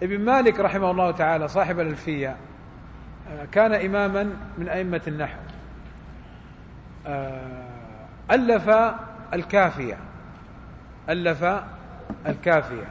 ابن مالك رحمه الله تعالى صاحب الألفية كان إماما من أئمة النحو، ألف الكافية،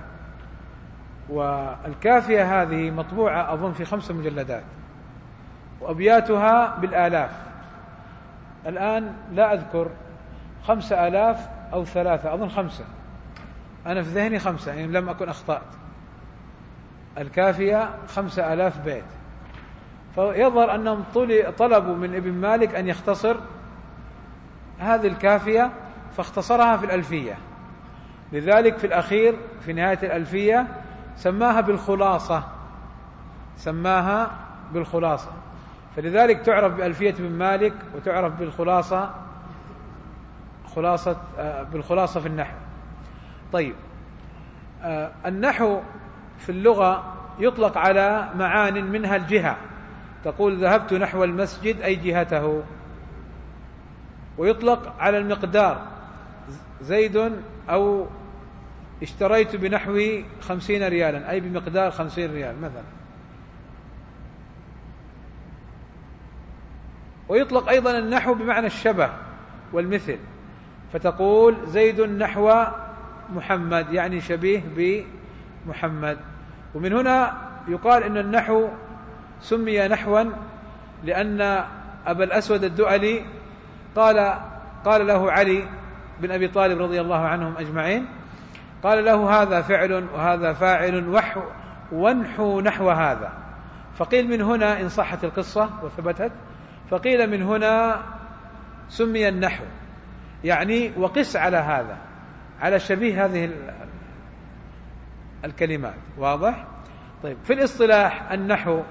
والكافية هذه مطبوعة أظن في 5 مجلدات، وأبياتها بالآلاف. الآن لا أذكر 5000 أو 3، أظن 5، أنا في ذهني 5 يعني لم أكن أخطأت. الكافية 5000 بيت، فيظهر أنهم طلبوا من ابن مالك أن يختصر هذه الكافية، فاختصرها في الألفية. لذلك في الأخير في نهاية الألفية سماها بالخلاصة، فلذلك تعرف بألفية ابن مالك وتعرف بالخلاصة في النحو. طيب، النحو في اللغة يطلق على معان، منها الجهة، تقول ذهبت نحو المسجد أي جهته، ويطلق على المقدار، زيد أو اشتريت بنحو 50 ريالا أي بمقدار 50 ريال مثلا. ويطلق أيضا النحو بمعنى الشبه والمثل، فتقول زيد نحو محمد يعني شبيه بمحمد. ومن هنا يقال إن النحو سمي نحوا لأن أبا الأسود الدؤلي قال له علي بن أبي طالب رضي الله عنهم أجمعين، قال له هذا فعل وهذا فاعل وانحو نحو هذا، فقيل من هنا إن صحت القصة وثبتت، فقيل من هنا سمي النحو، يعني وقس على هذا، على شبيه هذه الكلمات. واضح؟ طيب، في الاصطلاح النحو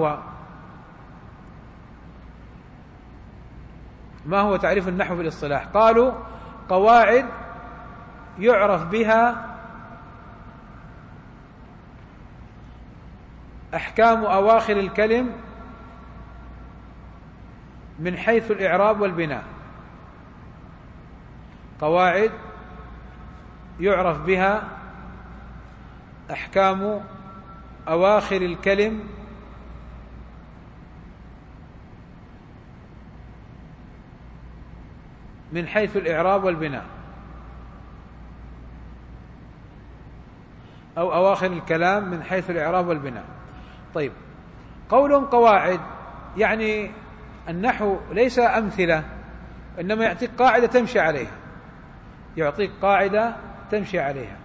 ما هو تعريف النحو في الاصطلاح؟ قالوا قواعد يعرف بها أحكام أواخر الكلم من حيث الإعراب والبناء. قواعد يعرف بها أحكام أواخر الكلم من حيث الإعراب والبناء، أو أواخر الكلام من حيث الإعراب والبناء. طيب، قولهم قواعد يعني النحو ليس أمثلة، إنما يعطيك قاعدة تمشي عليها،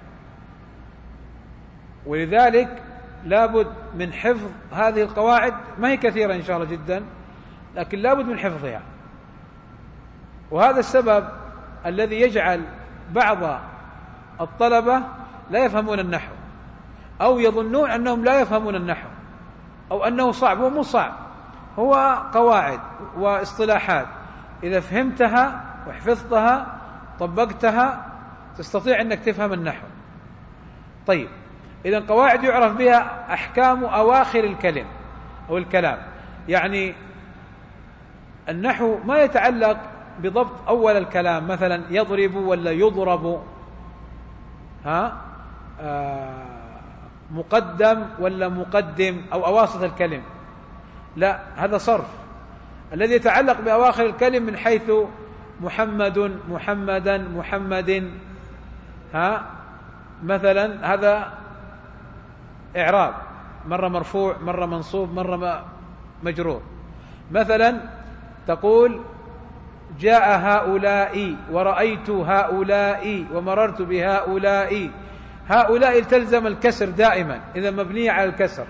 ولذلك لابد من حفظ هذه القواعد، ما هي كثيرة إن شاء الله جدا، لكن لابد من حفظها. وهذا السبب الذي يجعل بعض الطلبة لا يفهمون النحو، أو يظنون أنهم لا يفهمون النحو، أو أنه صعب. ومو صعب، هو قواعد واصطلاحات إذا فهمتها وحفظتها طبقتها تستطيع أنك تفهم النحو. طيب، إذن قواعد يعرف بها أحكام أواخر الكلم أو الكلام، يعني النحو ما يتعلق بضبط أول الكلام، مثلا يضرب ولا يضرب، مقدم ولا مقدم، أو أواسط الكلم، لا، هذا صرف. الذي يتعلق بأواخر الكلم من حيث محمد محمدا محمد، مثلا هذا إعراب، مرة مرفوع مرة منصوب مرة مجرور. مثلا تقول جاء هؤلاء ورأيت هؤلاء ومررت بهؤلاء، هؤلاء تلزم الكسر دائما إذا مبنية على الكسر.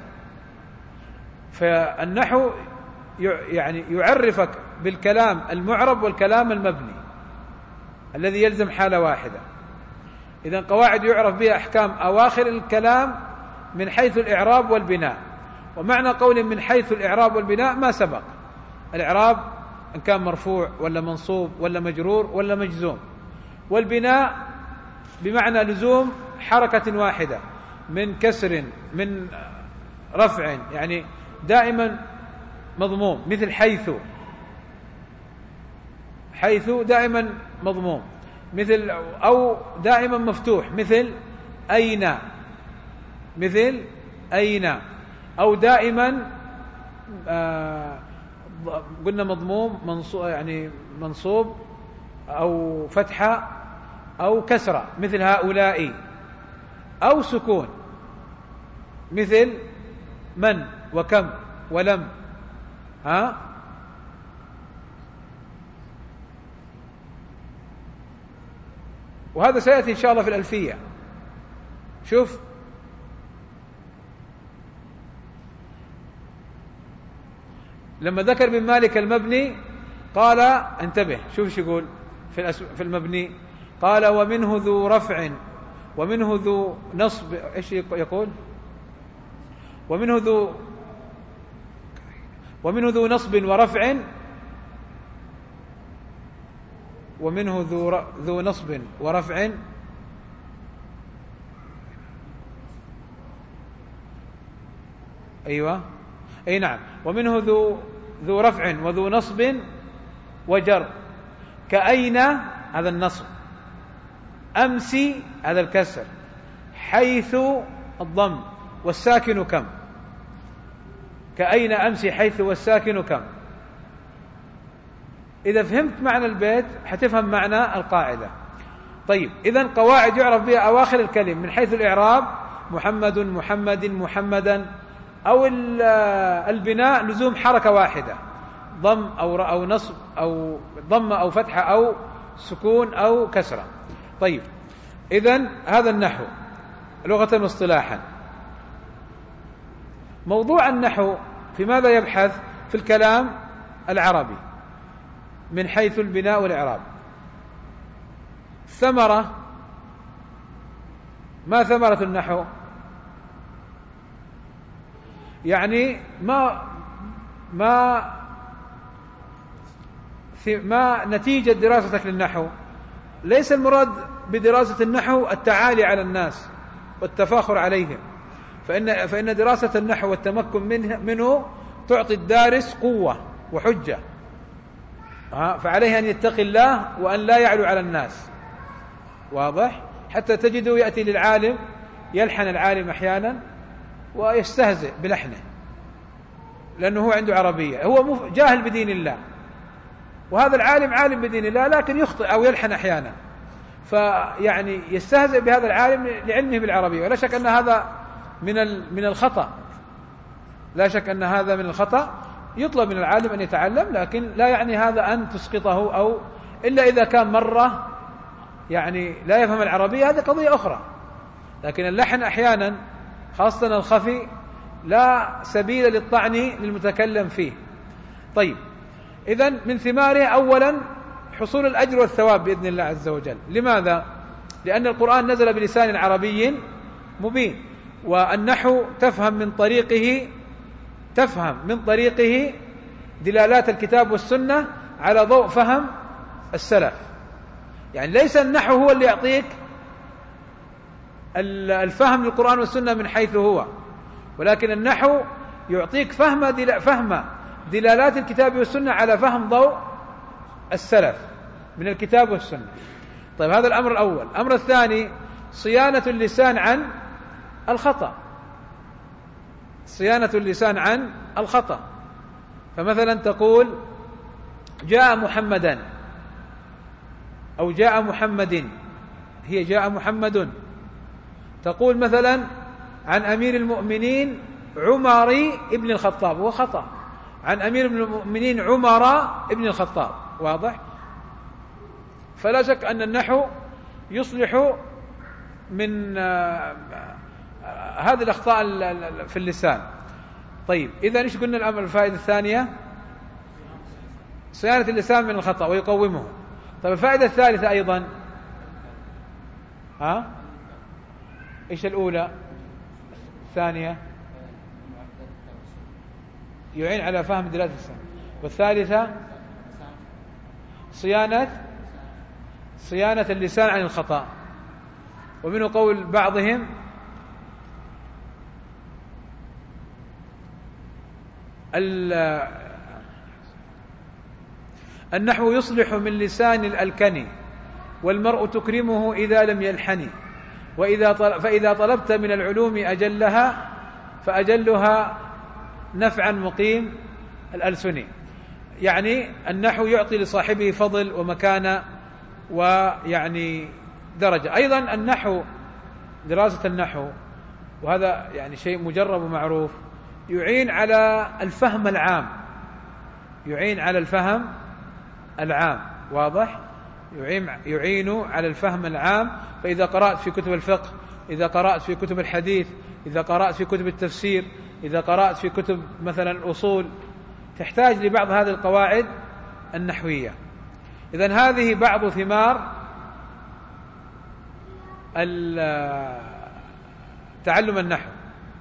فالنحو يعني يعرفك بالكلام المعرب والكلام المبني الذي يلزم حالة واحدة. إذن قواعد يعرف بها أحكام أواخر الكلام من حيث الإعراب والبناء. ومعنى قول من حيث الإعراب والبناء ما سبق، الإعراب إن كان مرفوع ولا منصوب ولا مجرور ولا مجزوم، والبناء بمعنى لزوم حركة واحدة من كسر من رفع، يعني دائما مضموم، مثل حيث دائما مضموم، مثل أو دائما مفتوح، مثل أين، مثل أين، أو دائما قلنا مضموم منصوب، يعني منصوب أو فتحة أو كسرة مثل هؤلاء، أو سكون مثل من وكم ولم. وهذا سيأتي إن شاء الله في الألفية. شوف لما ذكر ابن مالك المبني قال انتبه، شوف شو يقول في المبني، قال ومنه ذو رفع ومنه ذو نصب. ايش يقول؟ ومنه ذو نصب ورفع، ومنه ذو نصب ورفع، أيوة أي نعم، ومنه ذو رفع وذو نصب وجر، كأين هذا النصب، أمس هذا الكسر، حيث الضم، والساكن كم. كأين أمس حيث والساكن كم. إذا فهمت معنى البيت حتفهم معنى القاعدة. طيب إذن قواعد يعرف بها أواخر الكلم من حيث الإعراب: محمد، محمد، محمدا. أو البناء لزوم حركة واحدة، ضم أو نصب أو ضم أو فتحة أو سكون أو كسرة. طيب إذن هذا النحو لغة واصطلاحا. موضوع النحو في ماذا يبحث؟ في الكلام العربي من حيث البناء والإعراب. ثمرة، ما ثمرة النحو؟ يعني ما نتيجة دراستك للنحو. ليس المراد بدراسة النحو التعالي على الناس والتفاخر عليهم، فإن دراسة النحو والتمكن منه تعطي الدارس قوة وحجة، فعليه أن يتقي الله وأن لا يعلو على الناس. واضح؟ حتى تجده يأتي للعالم، يلحن العالم أحيانا ويستهزئ بلحنه لأنه هو عنده عربية، هو جاهل بدين الله، وهذا العالم عالم بدين الله لكن يخطئ أو يلحن أحيانا، فيعني يستهزئ بهذا العالم لعلمه بالعربية. ولا شك أن هذا من الخطأ، لا شك أن هذا من الخطأ. يطلب من العالم أن يتعلم، لكن لا يعني هذا أن تسقطه، أو إلا إذا كان مرة يعني لا يفهم العربية، هذه قضية أخرى. لكن اللحن أحيانا خاصة الخفي لا سبيل للطعن للمتكلم فيه. طيب إذن من ثماره أولا حصول الأجر والثواب بإذن الله عز وجل. لماذا؟ لأن القرآن نزل بلسان عربي مبين، والنحو تفهم من طريقه دلالات الكتاب والسنة على ضوء فهم السلف. يعني ليس النحو هو اللي يعطيك الفهم للقرآن والسنة من حيث هو، ولكن النحو يعطيك فهم دلالات الكتاب والسنة على فهم ضوء السلف من الكتاب والسنة. طيب هذا الأمر الأول. الأمر الثاني صيانة اللسان عن الخطأ. فمثلا تقول جاء محمدا أو جاء محمد، هي جاء محمد. تقول مثلا عن أمير المؤمنين عمر ابن الخطاب، هو خطأ، عن أمير المؤمنين عمر ابن الخطاب. واضح؟ فلا شك أن النحو يصلح من هذه الأخطاء في اللسان. طيب إذا إيش قلنا الأمر الفائدة الثانية؟ صيانة اللسان من الخطأ ويقومه. طيب الفائدة الثالثة أيضا إيش الأولى؟ الثانية يعين على فهم دلالة اللسان، والثالثة صيانة اللسان عن الخطأ. ومنه قول بعضهم النحو يصلح من لسان الألكن، والمرء تكرمه إذا لم يلحن، فإذا طلبت من العلوم أجلها فأجلها نفعا مقيم الألسن. يعني النحو يعطي لصاحبه فضل ومكانة ويعني درجة. أيضا النحو، دراسة النحو، وهذا يعني شيء مجرب ومعروف، يعين على الفهم العام، يعين على الفهم العام، واضح؟ يعين على الفهم العام. فإذا قرأت في كتب الفقه، إذا قرأت في كتب الحديث، إذا قرأت في كتب التفسير، إذا قرأت في كتب مثلا الأصول، تحتاج لبعض هذه القواعد النحوية. إذن هذه بعض ثمار تعلم النحو.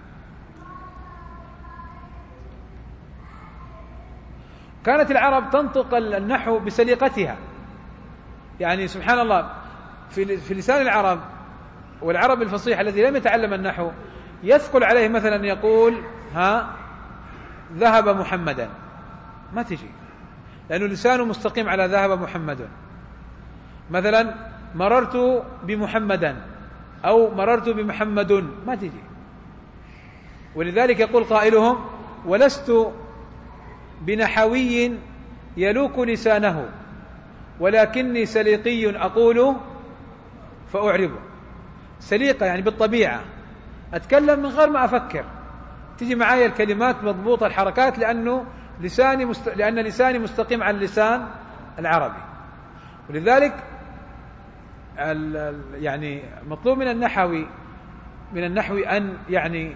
كانت العرب تنطق النحو بسليقتها، يعني سبحان الله في لسان العرب والعرب الفصيح الذي لم يتعلم النحو يثقل عليه مثلا يقول ذهب محمدا، ما تجي، لأنه لسانه مستقيم على ذهب محمد. مثلا مررت بمحمدا أو مررت بمحمد، ما تجي. ولذلك يقول قائلهم: ولست بنحوي يلوك لسانه ولكني سليقي أقول فأعربه. سليقة يعني بالطبيعة، أتكلم من غير ما أفكر، تجي معايا الكلمات مضبوطة الحركات، لأن لساني مستقيم على اللسان العربي. ولذلك يعني مطلوب من النحو أن يعني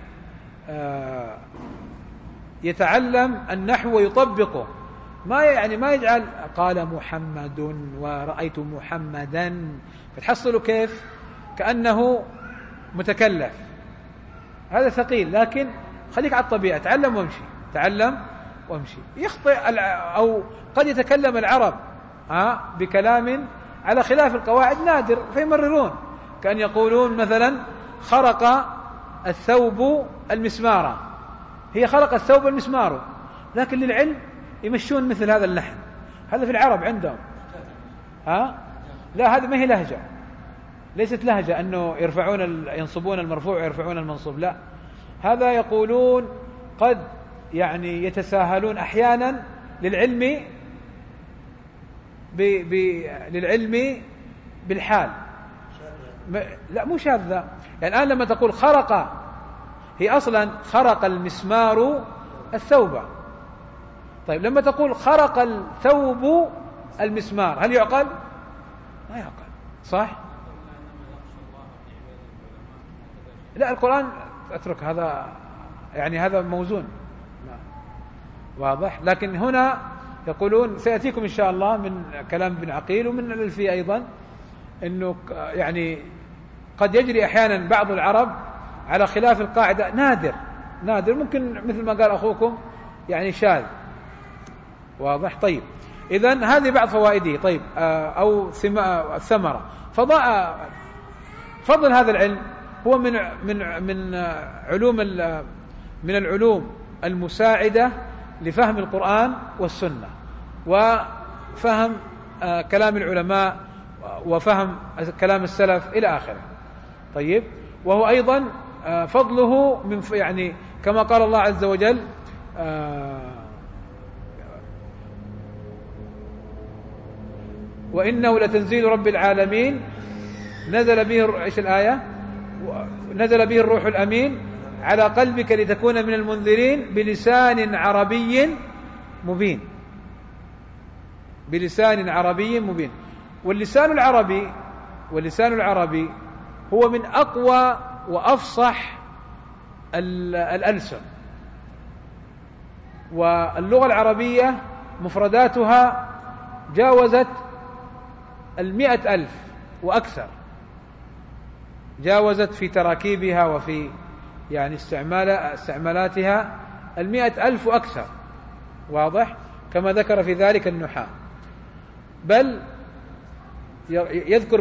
يتعلم النحو ويطبقه، ما يجعل قال محمد ورأيت محمدا، فتحصله كيف كأنه متكلف، هذا ثقيل. لكن خليك على الطبيعة، تعلم وامشي. يخطئ أو قد يتكلم العرب بكلام على خلاف القواعد نادر فيمررون، كأن يقولون مثلا خرق الثوب المسمار، هي خرق الثوب المسمار، لكن للعلم يمشون مثل هذا اللحن. هذا في العرب عندهم لا، هذه ما هي لهجة، ليست لهجة أنه ينصبون المرفوع ويرفعون المنصوب، لا، هذا يقولون قد يعني يتساهلون أحيانا للعلم للعلم بالحال. لا، مو شاذة. يعني الآن لما تقول خرق، هي أصلا خرق المسمار الثوب. طيب لما تقول خرق الثوب المسمار، هل يعقل؟ ما يعقل، صح؟ لا، القرآن اترك هذا، يعني هذا موزون واضح. لكن هنا يقولون، سيأتيكم إن شاء الله من كلام ابن عقيل ومن الألفية أيضا، أنه يعني قد يجري أحيانا بعض العرب على خلاف القاعدة، نادر ممكن، مثل ما قال أخوكم يعني شاذ، واضح. طيب إذن هذه بعض فوائده. طيب أو ثمرة فضل هذا العلم هو من العلوم المساعدة لفهم القرآن والسنة وفهم كلام العلماء وفهم كلام السلف إلى آخره. طيب، وهو أيضا فضله يعني كما قال الله عز وجل وإنه لتنزيل رب العالمين نزل به، إيش الآية؟ نزل به الروح الأمين على قلبك لتكون من المنذرين بلسان عربي مبين. بلسان عربي مبين. واللسان العربي هو من أقوى وأفصح الألسن. واللغة العربية مفرداتها جاوزت 100,000 وأكثر، جاوزت في تراكيبها وفي يعني استعمالاتها 100,000 وأكثر، واضح، كما ذكر في ذلك النحاة. بل يذكر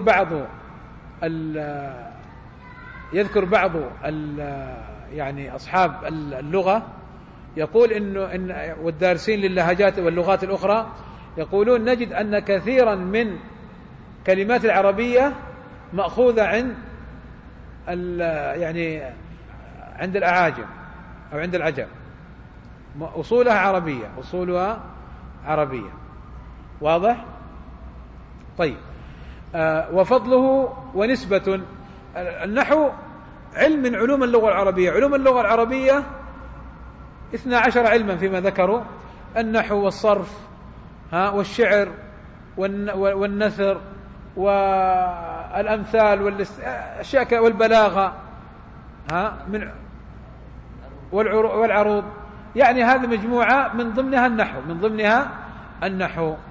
بعض يعني أصحاب اللغة يقول إن والدارسين للهجات واللغات الأخرى يقولون نجد أن كثيرا من كلمات العربية مأخوذة عند الأعاجم، أو عند العجم، أصولها عربية، أصولها عربية. واضح؟ طيب. وفضله ونسبة. النحو علم من علوم اللغة العربية. علوم اللغة العربية 12 علما فيما ذكروا: النحو والصرف والشعر والنثر والأمثال والبلاغة والعروض. يعني هذه مجموعة من ضمنها النحو.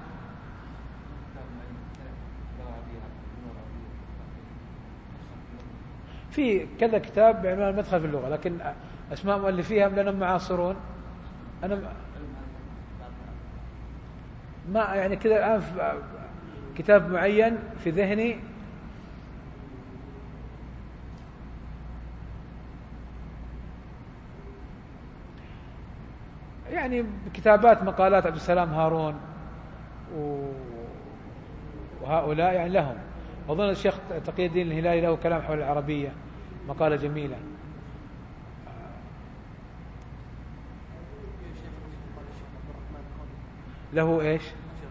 في كذا كتاب بعنوان المدخل في اللغة، لكن أسماء مؤلفيها لأنهم معاصرون. أنا ما يعني كذا الآن كتاب معين في ذهني. يعني كتابات مقالات عبد السلام هارون وهؤلاء يعني لهم. أظن الشيخ تقي الدين الهلالي له كلام حول العربية، مقالة جميلة. له إيش؟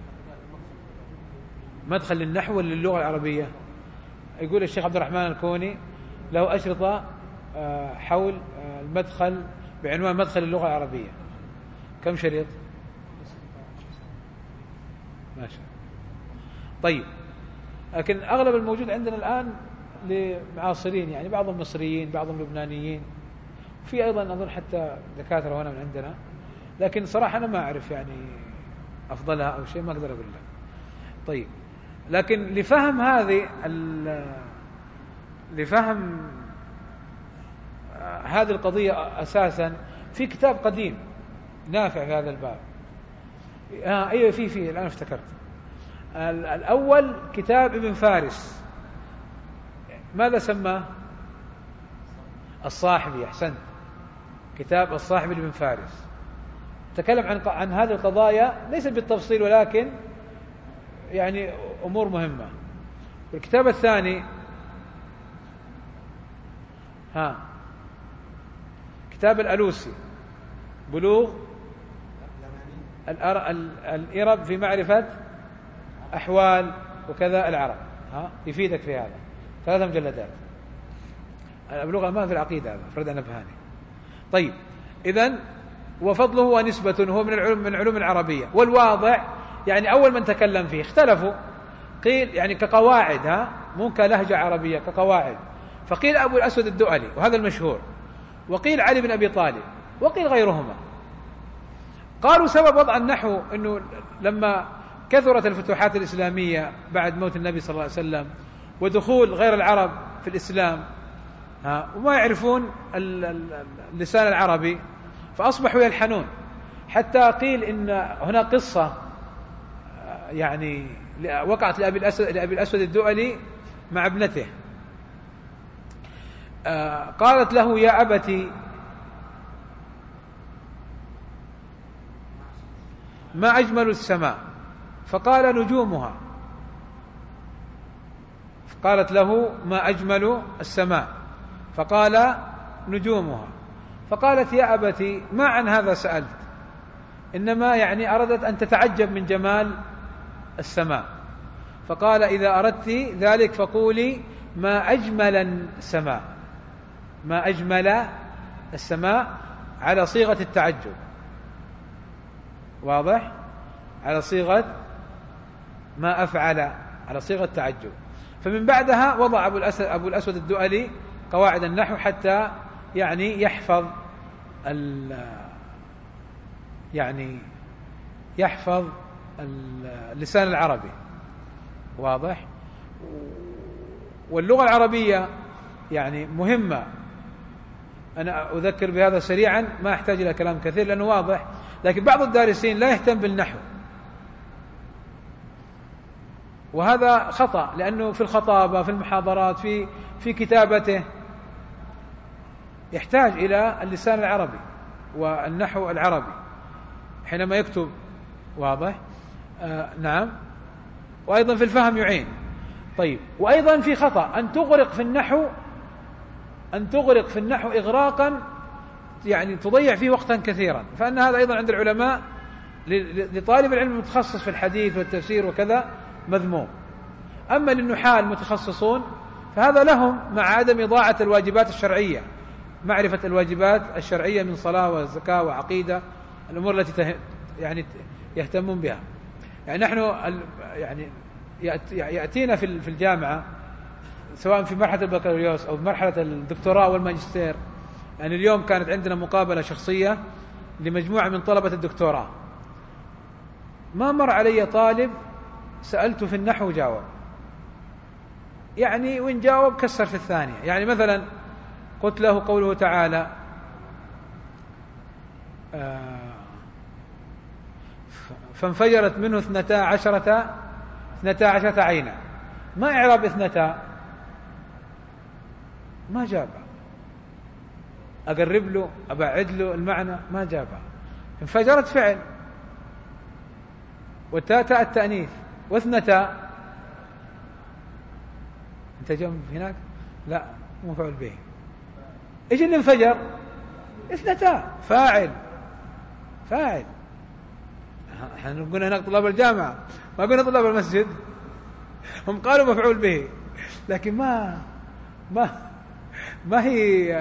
مدخل للنحو وللغة العربية. يقول الشيخ عبد الرحمن الكوني له أشرطة حول المدخل بعنوان مدخل اللغة العربية. كم شريط؟ ما شاء الله. طيب. لكن أغلب الموجود عندنا الآن لمعاصرين، يعني بعضهم مصريين، بعضهم لبنانيين، في أيضا أظن حتى دكاترة هنا من عندنا، لكن صراحة أنا ما أعرف يعني أفضلها أو شيء، ما أقدر أقول لك. طيب. لكن لفهم هذه القضية أساسا في كتاب قديم نافع في هذا الباب. أيوة فيه الآن افتكرت. الأول كتاب ابن فارس، ماذا سماه؟ الصاحبي. أحسنت، كتاب الصاحبي لابن فارس، تكلم عن هذه القضايا ليس بالتفصيل ولكن يعني أمور مهمة. والكتاب الثاني كتاب الألوسي، بلوغ الإرب في معرفة أحوال وكذا العرب، يفيدك في هذا. 3 مجلدات. البلوغ ما في العقيدة، هذا فرد نبهاني. طيب. إذن وفضله ونسبة هو من علوم العربية. والواضع يعني أول من تكلم فيه اختلفوا، قيل يعني كقواعد، مو كلهجة عربية، كقواعد. فقيل أبو الأسود الدؤلي وهذا المشهور، وقيل علي بن أبي طالب، وقيل غيرهما. قالوا سبب وضع النحو أنه لما كثرت الفتوحات الإسلامية بعد موت النبي صلى الله عليه وسلم ودخول غير العرب في الإسلام وما يعرفون اللسان العربي، فأصبحوا يلحنون. حتى قيل إن هنا قصة يعني وقعت لأبي الأسود الدؤلي مع ابنته. قالت له: يا أبتي ما أجمل السماء؟ فقال: نجومها. قالت له: ما أجمل السماء؟ فقال: نجومها. فقالت: يا أبتي ما عن هذا سألت، إنما يعني أردت أن تتعجب من جمال السماء. فقال: إذا أردت ذلك فقولي ما أجمل السماء. ما أجمل السماء على صيغة التعجب. واضح؟ على صيغة ما أفعل، على صيغة التعجب. فمن بعدها وضع أبو الأسود الدؤلي قواعد النحو حتى يعني يحفظ اللسان العربي. واضح؟ واللغة العربية يعني مهمة. أنا أذكر بهذا سريعا، ما أحتاج إلى كلام كثير لأنه واضح، لكن بعض الدارسين لا يهتم بالنحو، وهذا خطأ، لأنه في الخطابة، في المحاضرات، في كتابته يحتاج إلى اللسان العربي والنحو العربي حينما يكتب. واضح؟ نعم. وأيضا في الفهم يعين. طيب. وأيضا في خطأ أن تغرق في النحو إغراقا يعني تضيع فيه وقتا كثيرا، فأن هذا أيضا عند العلماء لطالب العلم المتخصص في الحديث والتفسير وكذا مذموم. أما للنحاة المتخصصون فهذا لهم مع عدم إضاعة الواجبات الشرعية، معرفة الواجبات الشرعية من صلاة وزكاة وعقيدة، الأمور التي يعني يهتمون بها. يعني نحن يعني يأتينا في الجامعة سواء في مرحلة البكالوريوس أو في مرحلة الدكتوراه والماجستير. يعني اليوم كانت عندنا مقابلة شخصية لمجموعة من طلبة الدكتوراه، ما مر علي طالب سألته في النحو جاوب، يعني وإن جاوب كسر في الثانية. يعني مثلا قلت له قوله تعالى فانفجرت منه 12 عينا، ما إعراب 2؟ ما جابها. أقرب له أبعد له المعنى ما جابها. انفجرت فعل، والتاء التأنيث، واثنتا أنت جنب هناك لا مفعول به. إيش اللي انفجر؟ 2 فاعل. احنا قلنا هناك طلاب الجامعة، ما قلنا طلاب المسجد، هم قالوا مفعول به، لكن ما هي.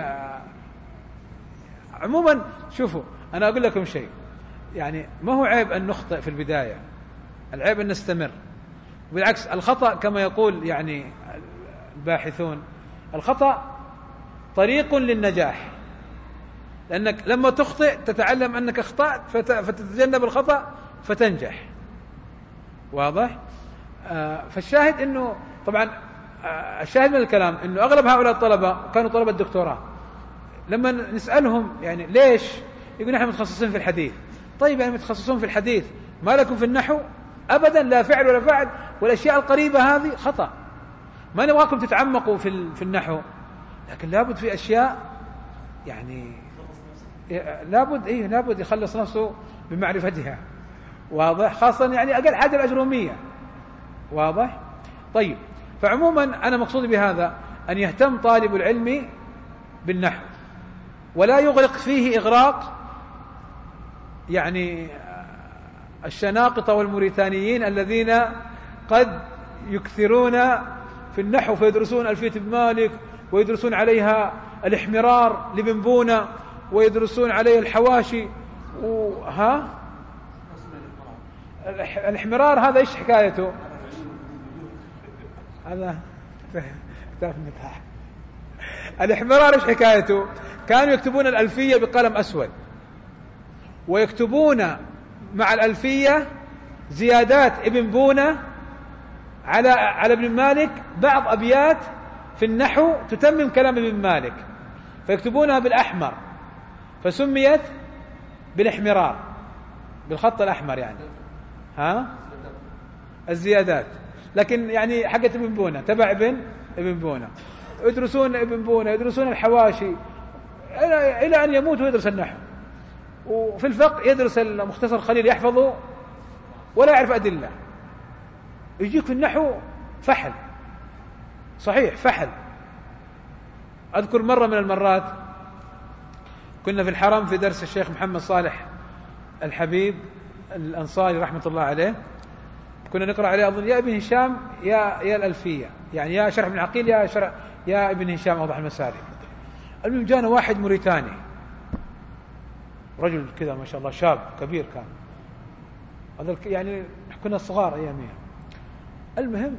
عموما شوفوا أنا أقول لكم شيء، يعني ما هو عيب أن نخطئ في البداية، العيب أن نستمر. بالعكس الخطأ كما يقول يعني الباحثون، الخطأ طريق للنجاح، لأنك لما تخطئ تتعلم أنك أخطأت فتتجنب الخطأ فتنجح. واضح؟ فالشاهد أنه طبعا الشاهد من الكلام أنه أغلب هؤلاء الطلبة كانوا طلبة الدكتوراه، لما نسألهم يعني ليش، يقول نحن متخصصين في الحديث. طيب يعني متخصصون في الحديث ما لكم في النحو؟ أبدا، لا فعل ولا فاعل، والأشياء القريبة هذه خطأ. ما نبغاكم تتعمقوا في النحو، لكن لابد في أشياء يعني لابد يخلص نفسه بمعرفتها. واضح؟ خاصة يعني أقل حاجة الأجرومية. واضح؟ طيب، فعموما أنا مقصود بهذا أن يهتم طالب العلم بالنحو ولا يغرق فيه إغراق يعني الشناقطة والموريتانيين الذين قد يكثرون في النحو فيدرسون ألفية ابن مالك ويدرسون عليها الاحمرار لابن بونة ويدرسون عليها الحواشي الاحمرار هذا ايش حكايته؟ هذا كتاب النكاح. الاحمرار ايش حكايته؟ كانوا يكتبون الألفية بقلم أسود، ويكتبون مع الألفية زيادات ابن بونة على ابن مالك، بعض أبيات في النحو تتمم كلام ابن مالك، فيكتبونها بالأحمر فسميت بالاحمرار، بالخط الأحمر يعني الزيادات. لكن يعني حقت ابن بونة تبع ابن بونة، يدرسون ابن بونة، يدرسون الحواشي إلى أن يموت ويدرس النحو. وفي الفقه يدرس المختصر خليل يحفظه ولا يعرف أدلة، يجيك في النحو فحل، صحيح فحل. أذكر مرة من المرات كنا في الحرم في درس الشيخ محمد صالح الحبيب الأنصاري رحمة الله عليه، كنا نقرأ عليه أظن يا ابن هشام يا الألفية، يعني يا شرح ابن عقيل يا ابن هشام أوضح المسالك. المهم جانا واحد موريتاني، رجل كذا ما شاء الله شاب كبير كان، هذا يعني كنا صغار أيامها. المهم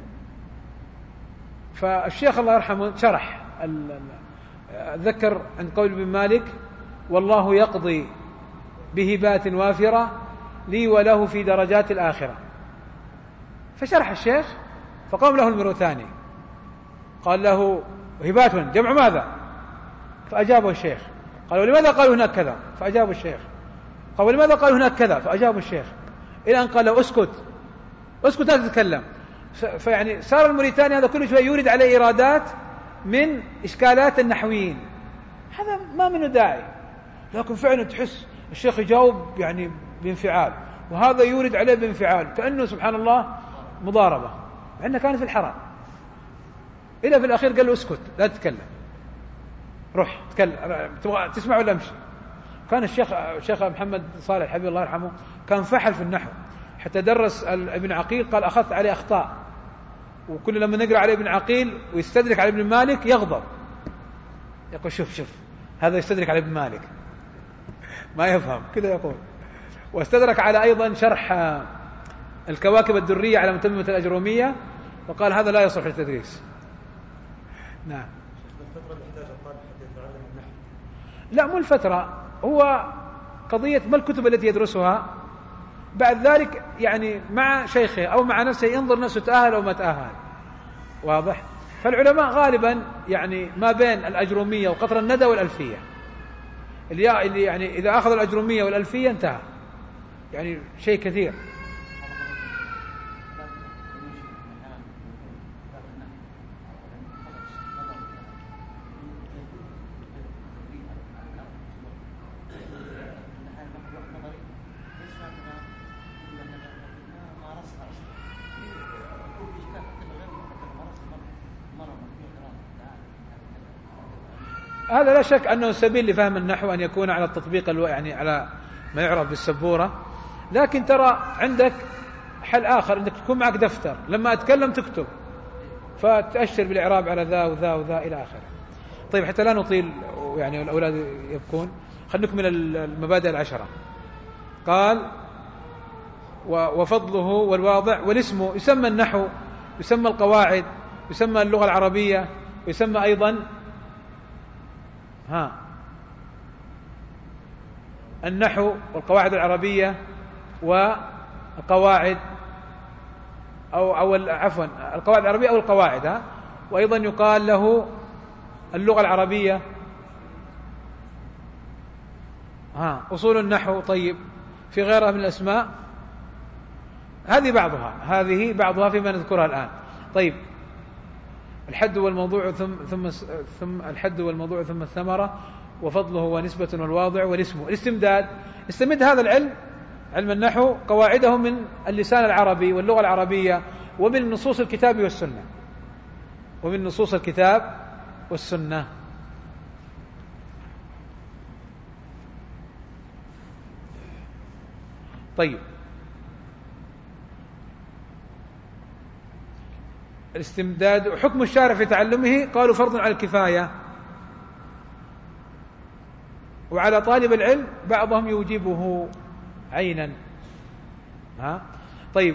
فالشيخ الله يرحمه شرح ذكر عن قول ابن مالك والله يقضي بهبات وافرة لي وله في درجات الآخرة. فشرح الشيخ فقام له الموريتاني قال له هبات جمع ماذا؟ فأجابه الشيخ. قال ولماذا قالوا هناك كذا؟ فأجاب الشيخ. قال ولماذا قالوا هناك كذا؟ فأجاب الشيخ، إلى أن قال له اسكت لا تتكلم. فيعني صار الموريتاني هذا كل شوية يورد عليه إيرادات من إشكالات النحويين، هذا ما منه داعي، لكن فعلا تحس الشيخ يجاوب يعني بانفعال، وهذا يورد عليه بانفعال، كأنه سبحان الله مضاربة، مع أنه كان في الحرام. إلى في الأخير قال له اسكت لا تتكلم، روح تكلم، تبغى تسمع ولا امشي؟ كان الشيخ محمد صالح حبيب الله يرحمه كان فحل في النحو، حتى درس ابن عقيل قال أخذت عليه أخطاء، وكل لما نقرأ على ابن عقيل ويستدرك على ابن مالك يغضب، يقول شوف هذا يستدرك على ابن مالك ما يفهم كذا يقول. واستدرك على أيضا شرح الكواكب الدرية على متممة الأجرومية، وقال هذا لا يصلح للتدريس. نعم. الفترة اللي يحتاج الطالب حتى يتعلم النحو؟ لا، مو الفترة، هو قضية ما الكتب التي يدرسها، بعد ذلك يعني مع شيخه أو مع نفسه ينظر نفسه تأهل أو ما تأهل. واضح؟ فالعلماء غالبا يعني ما بين الأجرومية وقطر الندى والألفية، اللي يعني إذا أخذ الأجرومية والألفية انتهى، يعني شيء كثير. هذا لا شك أنه سبيل لفهم النحو أن يكون على التطبيق يعني على ما يعرف بالسبورة، لكن ترى عندك حل آخر، أنك تكون معك دفتر لما أتكلم تكتب، فتأشر بالإعراب على ذا وذا وذا إلى آخره. طيب حتى لا نطيل يعني الأولاد يبكون، خلينا نكمل المبادئ العشرة. قال وفضله والواضع والاسم، يسمى النحو، يسمى القواعد، يسمى اللغة العربية، ويسمى أيضا النحو والقواعد العربية والقواعد أو عفوا القواعد العربية أو القواعد، وأيضا يقال له اللغة العربية، أصول النحو. طيب في غيرها من الأسماء، هذه بعضها فيما نذكرها الآن. طيب الحد والموضوع ثم الحد والموضوع ثم الثمرة وفضله ونسبة والواضع والاسم. الاستمداد، استمد هذا العلم، علم النحو، قواعده من اللسان العربي واللغة العربية ومن نصوص الكتاب والسنة. طيب الاستمداد حكم الشارع في تعلمه، قالوا فرض على الكفاية، وعلى طالب العلم بعضهم يوجبه عينا. طيب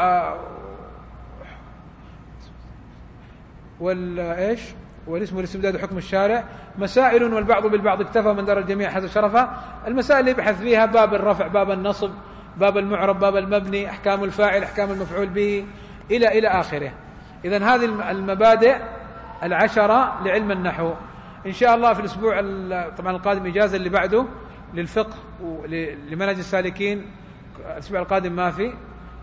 والاسم والاستمداد حكم الشارع مسائل، والبعض بالبعض اكتفى من درى الجميع حسب شرفه. المسائل اللي يبحث فيها باب الرفع، باب النصب، باب المعرب، باب المبني، أحكام الفاعل، أحكام المفعول به، إلى آخره. إذن هذه المبادئ العشرة لعلم النحو. إن شاء الله في الأسبوع طبعا القادم إجازة اللي بعده للفقه ولمنهج السالكين، الأسبوع القادم ما في،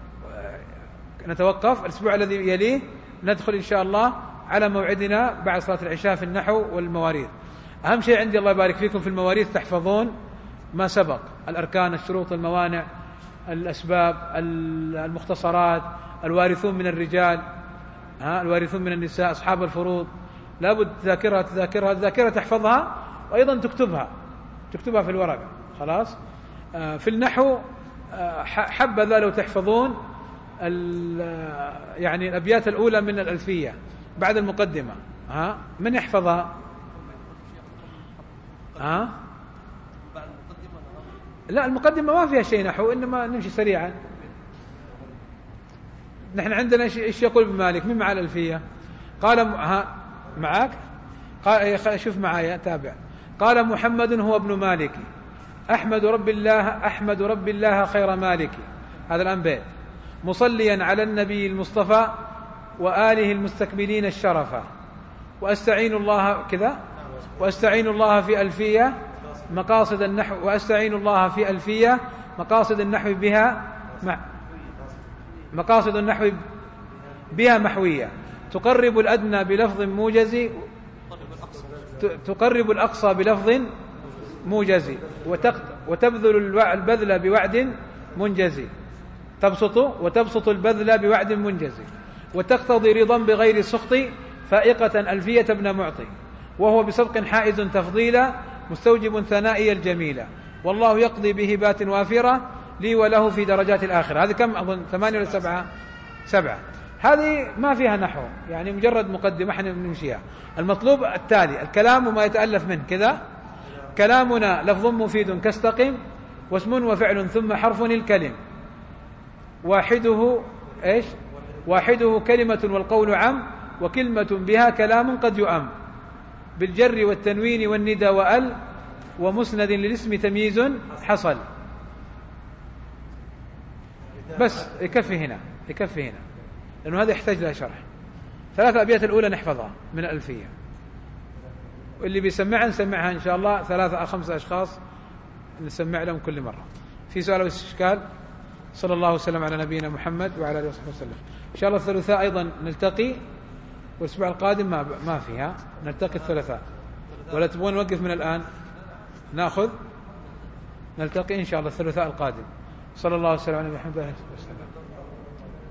نتوقف. الأسبوع الذي يليه ندخل إن شاء الله على موعدنا بعد صلاة العشاء في النحو والمواريث. أهم شيء عندي الله يبارك فيكم في المواريث تحفظون ما سبق، الأركان، الشروط، الموانع، الأسباب، المختصرات، الوارثون من الرجال، الوارثون من النساء، أصحاب الفروض، لابد تذاكرها تحفظها، وأيضا تكتبها في الورق. خلاص. في النحو حبذا لو تحفظون يعني الأبيات الأولى من الألفية بعد المقدمة. من يحفظها؟ لا، المقدمة ما فيها شيء نحو، إنما نمشي سريعا. نحن عندنا إيش يقول ابن مالك؟ من مع الألفية؟ قال معك؟ قال شوف معايا، تابع. قال محمد هو ابن مالك، أحمد رب الله خير مالك. هذا الآن بيت. مصليا على النبي المصطفى وآله المستكملين الشرفة، وأستعين الله كذا، وأستعين الله في ألفية مقاصد النحو، وأستعين الله في ألفية مقاصد النحو بها محوية، تقرب الأدنى بلفظ موجز، تقرب الأقصى بلفظ موجز، وتبذل البذل بوعد منجز، وتبسط البذل بوعد منجز، وتقتضي رضا بغير سخط، فائقة ألفية ابن معطي، وهو بسبق حائز تفضيلا، مستوجب ثنائي الجميلة، والله يقضي بهبات وافرة لي وله في درجات الآخرة. هذه كم أظن 8 ولا 7. هذه ما فيها نحو، يعني مجرد مقدمة احنا نمشيها. المطلوب التالي: الكلام وما يتألف منه كذا: كلامنا لفظ مفيد كاستقم، واسم وفعل ثم حرف الكلم، واحده ايش؟ واحده كلمة والقول عم، وكلمة بها كلام قد يؤم، بالجر والتنوين والندى وأل، ومسند للاسم تمييز حصل. بس يكفي هنا لأنه هذا يحتاج لها شرح. 3 أبيات الأولى نحفظها من الألفية، واللي بيسمعها نسمعها إن شاء الله 3 أو 5 أشخاص نسمع لهم كل مرة. في سؤال واستشكال؟ صلى الله وسلم على نبينا محمد وعلى آله وصحبه وسلم. إن شاء الله الثلاثاء أيضا نلتقي، والأسبوع القادم ما فيها، نلتقي الثلاثاء. ولا تبغون نوقف من الآن؟ نلتقي إن شاء الله الثلاثاء القادم. صلى الله وسلم على نبينا محمد وعلى آله وصحبه وسلم.